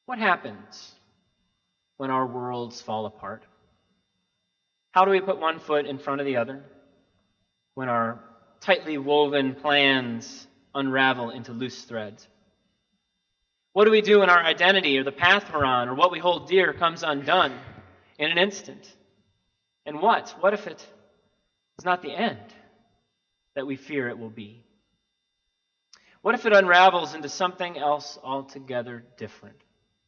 What happens when our worlds fall apart? How do we put one foot in front of the other when our tightly woven plans unravel into loose threads? What do we do when our identity or the path we're on or what we hold dear comes undone in an instant? And what? What if it is not the end that we fear it will be? What if it unravels into something else altogether different?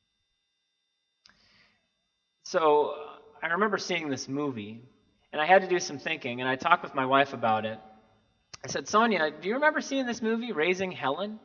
So I remember seeing this movie, and I had to do some thinking, and I talked with my wife about it. I said, Sonia, do you remember seeing this movie, Raising Helen?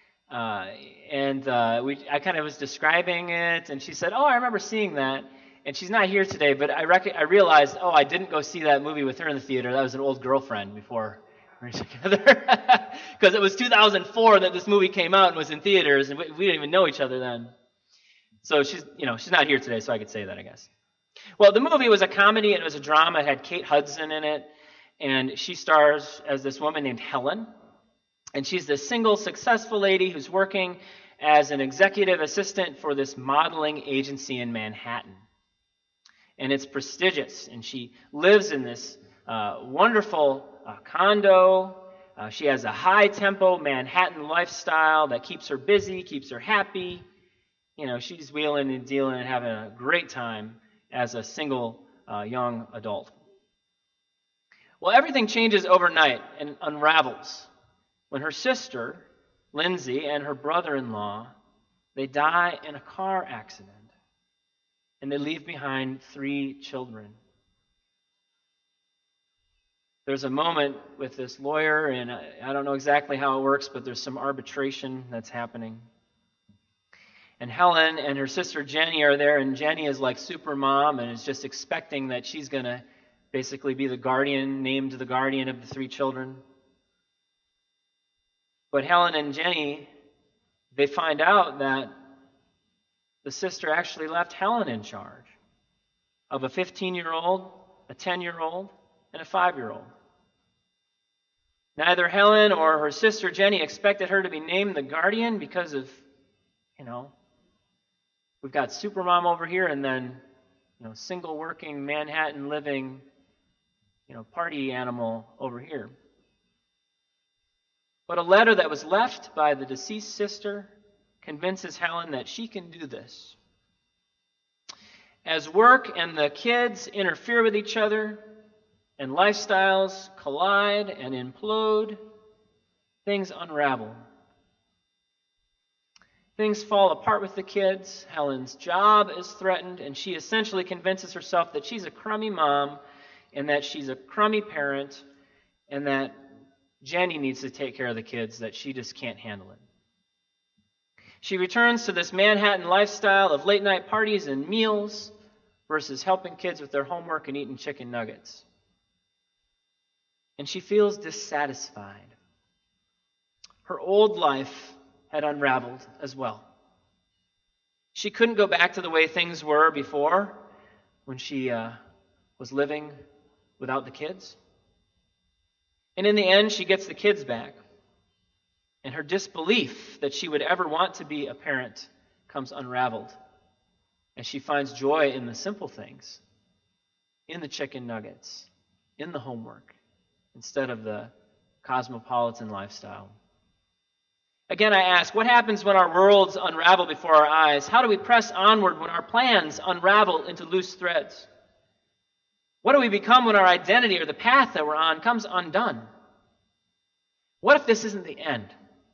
I kind of was describing it, and she said, oh, I remember seeing that. And she's not here today, but I realized, I didn't go see that movie with her in the theater. That was an old girlfriend before we were together. Because it was 2004 that this movie came out and was in theaters, and we didn't even know each other then. So she's not here today, so I could say that, I guess. Well, the movie was a comedy and it was a drama. It had Kate Hudson in it, and she stars as this woman named Helen. And she's this single, successful lady who's working as an executive assistant for this modeling agency in Manhattan. And it's prestigious, and she lives in this wonderful condo. She has a high-tempo Manhattan lifestyle that keeps her busy, keeps her happy. She's wheeling and dealing and having a great time as a single young adult. Well, everything changes overnight and unravels when her sister, Lindsay, and her brother-in-law, they die in a car accident. And they leave behind 3 children. There's a moment with this lawyer, and I don't know exactly how it works, but there's some arbitration that's happening. And Helen and her sister Jenny are there, and Jenny is like super mom and is just expecting that she's going to basically be named the guardian of the 3 children. But Helen and Jenny, they find out that the sister actually left Helen in charge of a 15-year-old, a 10-year-old, and a 5-year-old. Neither Helen or her sister Jenny expected her to be named the guardian because of, we've got Supermom over here and then, single working Manhattan living, party animal over here. But a letter that was left by the deceased sister convinces Helen that she can do this. As work and the kids interfere with each other and lifestyles collide and implode, things unravel. Things fall apart with the kids. Helen's job is threatened, and she essentially convinces herself that she's a crummy mom and that she's a crummy parent and that Jenny needs to take care of the kids, that she just can't handle it. She returns to this Manhattan lifestyle of late-night parties and meals versus helping kids with their homework and eating chicken nuggets. And she feels dissatisfied. Her old life had unraveled as well. She couldn't go back to the way things were before when she was living without the kids. And in the end, she gets the kids back. And her disbelief that she would ever want to be a parent comes unraveled. And she finds joy in the simple things, in the chicken nuggets, in the homework, instead of the cosmopolitan lifestyle. Again, I ask, what happens when our worlds unravel before our eyes? How do we press onward when our plans unravel into loose threads? What do we become when our identity or the path that we're on comes undone? What if this isn't the end?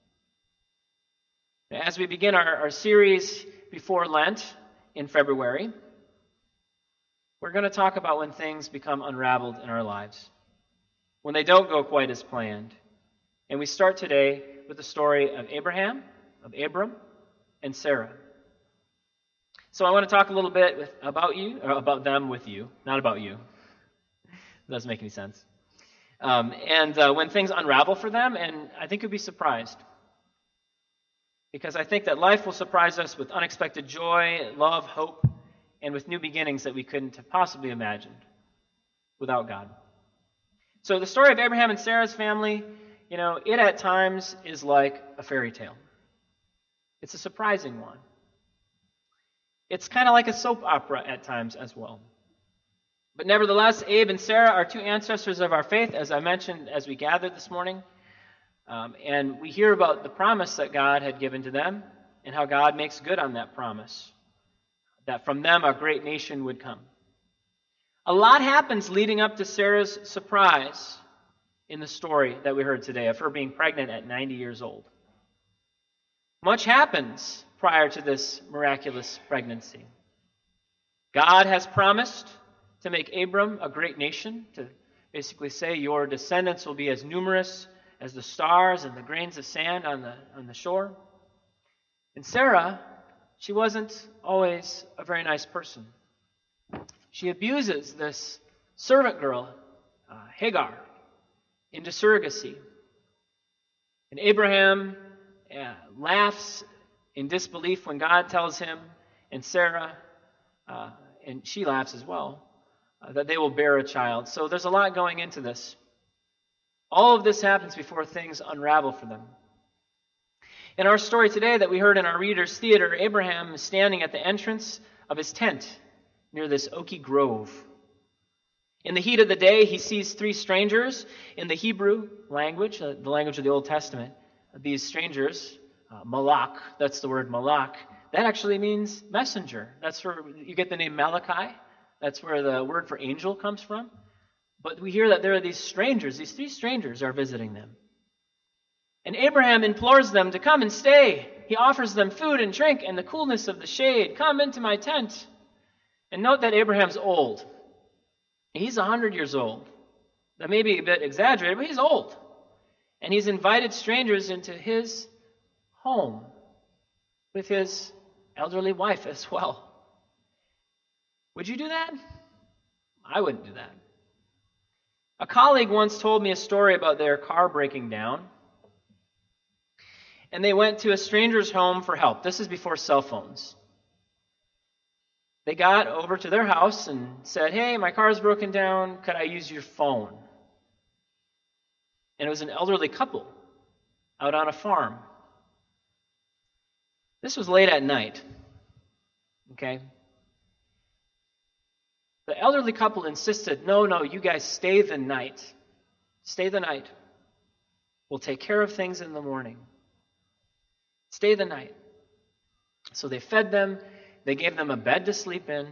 As we begin our series before Lent in February, we're going to talk about when things become unraveled in our lives, when they don't go quite as planned. And we start today with the story of Abram, and Sarah. So I want to talk a little bit about them with you, not about you. It doesn't make any sense. When things unravel for them, and I think you'll be surprised. Because I think that life will surprise us with unexpected joy, love, hope, and with new beginnings that we couldn't have possibly imagined without God. So the story of Abraham and Sarah's family, it at times is like a fairy tale. It's a surprising one. It's kind of like a soap opera at times as well. But nevertheless, Abe and Sarah are two ancestors of our faith, as I mentioned as we gathered this morning. And we hear about the promise that God had given to them and how God makes good on that promise, that from them a great nation would come. A lot happens leading up to Sarah's surprise in the story that we heard today of her being pregnant at 90 years old. Much happens prior to this miraculous pregnancy. God has promised to make Abram a great nation, to basically say your descendants will be as numerous as the stars and the grains of sand on the shore. And Sarah, she wasn't always a very nice person. She abuses this servant girl, Hagar, into surrogacy. And Abraham laughs in disbelief when God tells him, and Sarah, and she laughs as well, that they will bear a child. So there's a lot going into this. All of this happens before things unravel for them. In our story today that we heard in our Reader's Theater, Abraham is standing at the entrance of his tent near this oaky grove. In the heat of the day, he sees three strangers in the Hebrew language, the language of the Old Testament. These strangers, malak, that's the word malak, that actually means messenger. That's where you get the name Malachi. That's where the word for angel comes from. But we hear that there are these strangers. These three strangers are visiting them. And Abraham implores them to come and stay. He offers them food and drink and the coolness of the shade. Come into my tent. And note that Abraham's old. He's 100 years old. That may be a bit exaggerated, but he's old. And he's invited strangers into his home with his elderly wife as well. Would you do that? I wouldn't do that. A colleague once told me a story about their car breaking down. And they went to a stranger's home for help. This is before cell phones. They got over to their house and said, "Hey, my car's broken down. Could I use your phone?" And it was an elderly couple out on a farm. This was late at night. Okay? The elderly couple insisted, no, you guys stay the night. Stay the night. We'll take care of things in the morning. Stay the night. So they fed them. They gave them a bed to sleep in.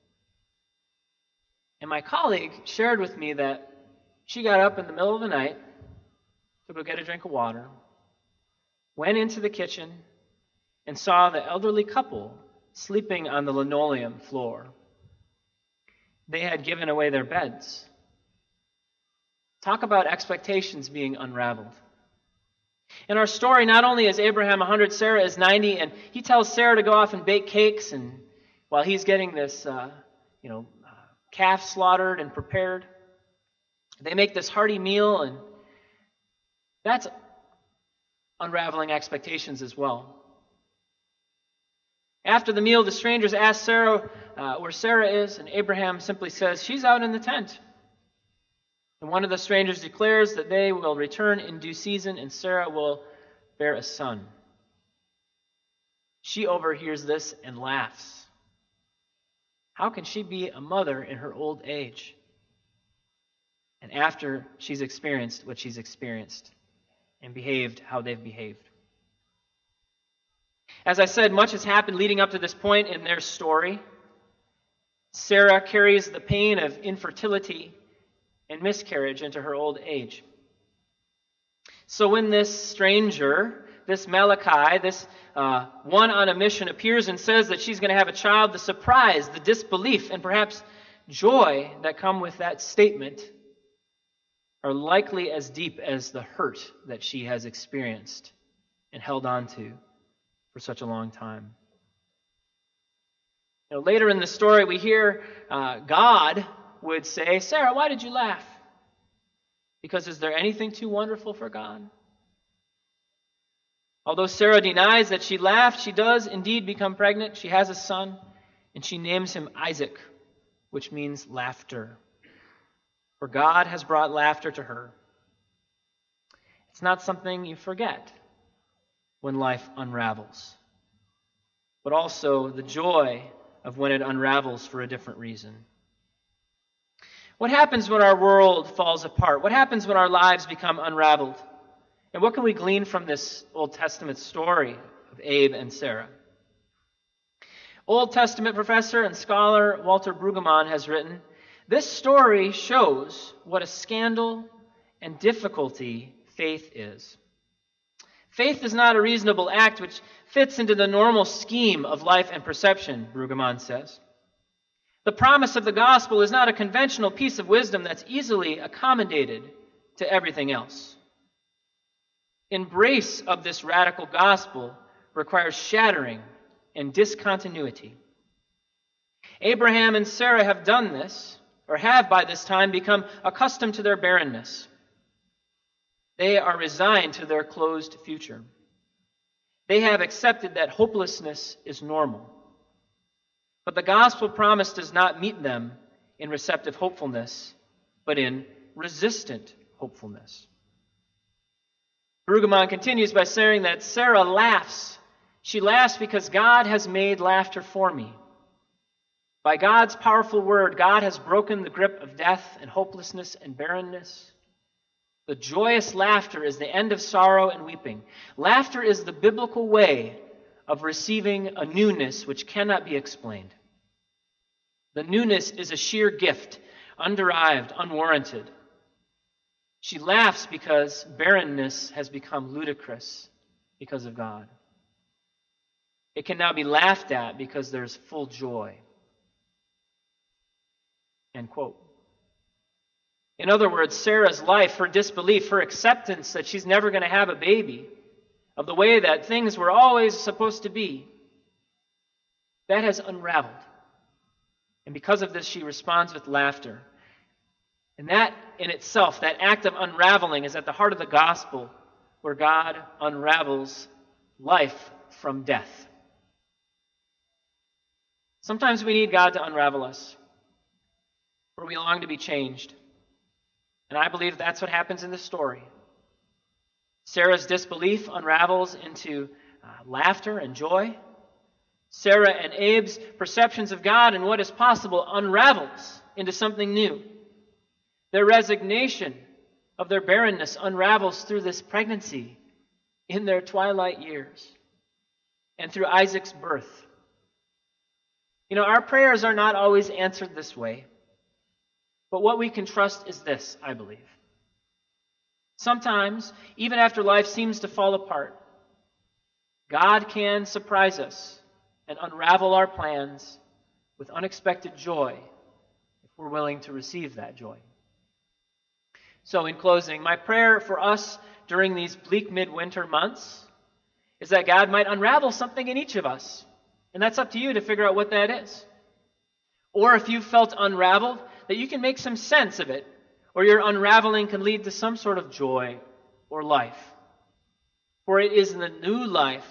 And my colleague shared with me that she got up in the middle of the night to go get a drink of water, went into the kitchen, and saw the elderly couple sleeping on the linoleum floor. They had given away their beds. Talk about expectations being unraveled. In our story, not only is Abraham 100, Sarah is 90, and he tells Sarah to go off and bake cakes, and while he's getting this, calf slaughtered and prepared, they make this hearty meal, and that's unraveling expectations as well. After the meal, the strangers ask Sarah where Sarah is, and Abraham simply says, "She's out in the tent." And one of the strangers declares that they will return in due season, and Sarah will bear a son. She overhears this and laughs. How can she be a mother in her old age? And after she's experienced what she's experienced and behaved how they've behaved. As I said, much has happened leading up to this point in their story. Sarah carries the pain of infertility and miscarriage into her old age. So when this stranger, this Malachi, this one on a mission appears and says that she's going to have a child, the surprise, the disbelief, and perhaps joy that come with that statement are likely as deep as the hurt that she has experienced and held on to for such a long time. Later in the story, we hear God would say, "Sarah, why did you laugh?" Because is there anything too wonderful for God? Although Sarah denies that she laughed, she does indeed become pregnant. She has a son, and she names him Isaac, which means laughter. For God has brought laughter to her. It's not something you forget when life unravels, but also the joy of when it unravels for a different reason. What happens when our world falls apart? What happens when our lives become unraveled? And what can we glean from this Old Testament story of Abe and Sarah? Old Testament professor and scholar Walter Brueggemann has written, "This story shows what a scandal and difficulty faith is. Faith is not a reasonable act which fits into the normal scheme of life and perception," Brueggemann says. "The promise of the gospel is not a conventional piece of wisdom that's easily accommodated to everything else. Embrace of this radical gospel requires shattering and discontinuity. Abraham and Sarah have done this, or have by this time become accustomed to their barrenness. They are resigned to their closed future. They have accepted that hopelessness is normal. But the gospel promise does not meet them in receptive hopefulness, but in resistant hopefulness." Brueggemann continues by saying that Sarah laughs. She laughs because God has made laughter for me. By God's powerful word, God has broken the grip of death and hopelessness and barrenness. The joyous laughter is the end of sorrow and weeping. Laughter is the biblical way of receiving a newness which cannot be explained. The newness is a sheer gift, underived, unwarranted. She laughs because barrenness has become ludicrous because of God. It can now be laughed at because there's full joy. End quote. In other words, Sarah's life, her disbelief, her acceptance that she's never going to have a baby, of the way that things were always supposed to be, that has unraveled. And because of this, she responds with laughter. And that in itself, that act of unraveling, is at the heart of the gospel, where God unravels life from death. Sometimes we need God to unravel us, where we long to be changed. And I believe that's what happens in this story. Sarah's disbelief unravels into laughter and joy. Sarah and Abe's perceptions of God and what is possible unravels into something new. Their resignation of their barrenness unravels through this pregnancy in their twilight years and through Isaac's birth. You know, our prayers are not always answered this way, but what we can trust is this, I believe. Sometimes, even after life seems to fall apart, God can surprise us and unravel our plans with unexpected joy if we're willing to receive that joy. So in closing, my prayer for us during these bleak midwinter months is that God might unravel something in each of us. And that's up to you to figure out what that is. Or if you felt unraveled, that you can make some sense of it, or your unraveling can lead to some sort of joy or life. For it is in the new life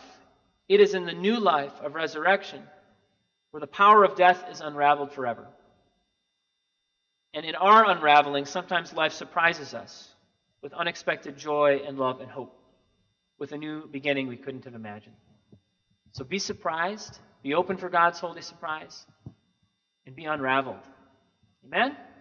of resurrection, where the power of death is unraveled forever. And in our unraveling, sometimes life surprises us with unexpected joy and love and hope, with a new beginning we couldn't have imagined. So be surprised, be open for God's holy surprise, and be unraveled. Amen?